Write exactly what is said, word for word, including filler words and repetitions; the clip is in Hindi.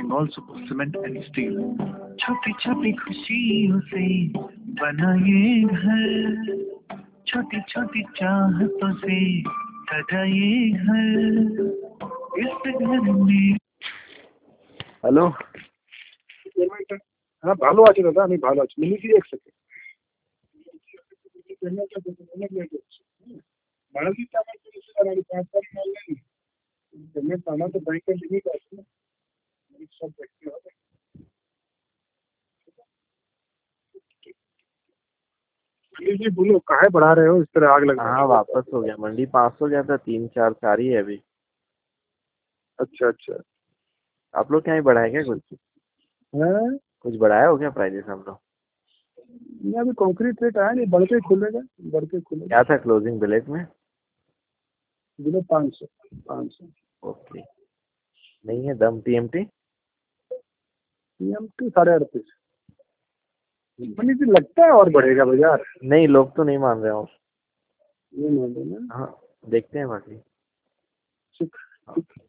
and also cement and steel. छोटी छोटी खुशियों से बना ये घर, छोटी छोटी चाहतों से सजा ये घर, इस घर में। হ্যালো, হ্যাঁ ভালো আছি দাদা, আমি ভালো আছি। মিনিট এক সেকেন্ড ভাড়া দিতে আমার কোনো সুবিধা নেই, পাঁচ তারিখ মাল নেই পেমেন্ট, আমার তো ব্যাংকের লিমিট আছে না, সব দেখতে হবে। अनिल जी बोलो, काहे बढ़ा रहे हो इस तरह आग लगा? हाँ वापस हो गया मंडी, पाँच सौ गया था, तीन चार चार ही है अभी। अच्छा अच्छा, आप लोग क्या ही बढ़ाए क्या कुछ? है कुछ बढ़ाया हो क्या प्राइजेस हम लोग? नहीं अभी कंक्रीट रेट आया नहीं, बढ़ के खुलेगा, बढ़ के खुलेगा। क्या था क्लोजिंग बिलेट में? बिलो पाँच सौ पाँच सौ ओके, नहीं है दम टीएमटी? टीएमटी साढ़े अड़तीस। मनीष जी लगता है और बढ़ेगा बाजार? नहीं, लोग तो नहीं मान रहे हो। ये मान लो ना। हाँ देखते हैं बाकी। ठीक ठीक।